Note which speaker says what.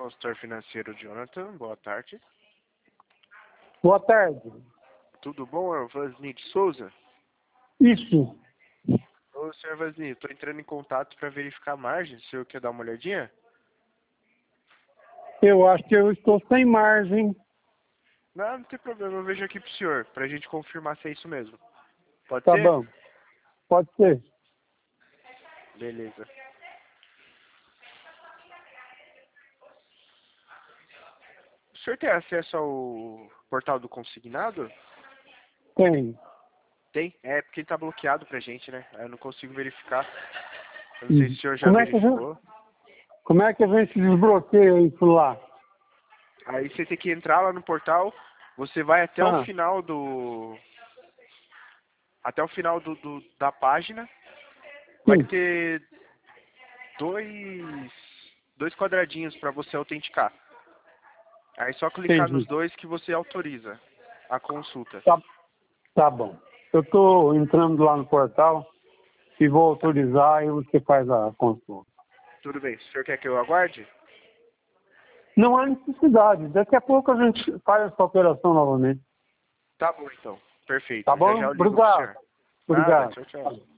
Speaker 1: consultor financeiro Jonathan, boa tarde.
Speaker 2: Boa tarde.
Speaker 1: Tudo bom, é o Vasni de Souza?
Speaker 2: Isso.
Speaker 1: Ô, senhor Vasni, estou entrando em contato para verificar a margem, o senhor quer dar uma olhadinha?
Speaker 2: Eu acho que eu estou sem margem.
Speaker 1: Não tem problema, eu vejo aqui pro senhor, pra gente confirmar se é isso mesmo. Pode
Speaker 2: Tá
Speaker 1: ser?
Speaker 2: bom. Pode ser.
Speaker 1: Beleza. O senhor tem acesso ao portal do consignado?
Speaker 2: Tem.
Speaker 1: Tem? É porque ele tá bloqueado pra gente, né? Eu não consigo verificar. Eu não sei se o senhor já
Speaker 2: Como
Speaker 1: verificou.
Speaker 2: como é que a gente desbloqueia isso lá?
Speaker 1: Aí você tem que entrar lá no portal, você vai até o
Speaker 2: Ah,
Speaker 1: final da página, vai
Speaker 2: sim.
Speaker 1: ter dois quadradinhos para você autenticar. Aí só clicar nos
Speaker 2: Entendi.
Speaker 1: dois que você autoriza a consulta.
Speaker 2: Tá bom. Eu estou entrando lá no portal e vou autorizar e você faz a consulta.
Speaker 1: Tudo bem, o senhor quer que eu aguarde?
Speaker 2: Não há necessidade. Daqui a pouco a gente faz essa operação novamente.
Speaker 1: Tá bom então, perfeito.
Speaker 2: Tá
Speaker 1: Já
Speaker 2: bom?
Speaker 1: já eu ligo pro
Speaker 2: Obrigado.
Speaker 1: senhor. Nada,
Speaker 2: Obrigado.
Speaker 1: tchau, tchau.